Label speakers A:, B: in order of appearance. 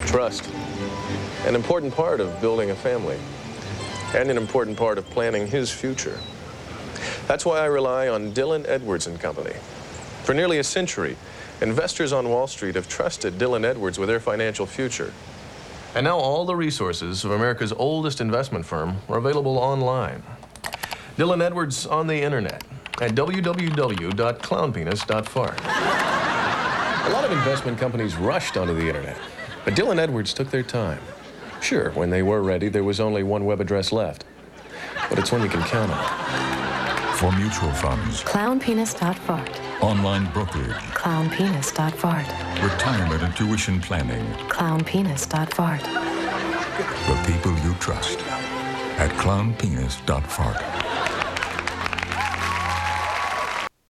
A: Trust. An important part of building a family. And an important part of planning his future. That's why I rely on Dillon Edwards & Company. For nearly a century, investors on Wall Street have trusted Dillon Edwards with their financial future. And now all the resources of America's oldest investment firm are available online. Dillon Edwards on the internet at www.clownpenis.fart. A lot of investment companies rushed onto the internet, but Dillon Edwards took their time. Sure, when they were ready, there was only one web address left. But it's one you can count on.
B: For mutual funds,
C: clownpenis.fart.
B: online brokerage,
C: clownpenis.fart.
B: retirement and tuition planning,
C: clownpenis.fart.
B: the people you trust at clownpenis.fart.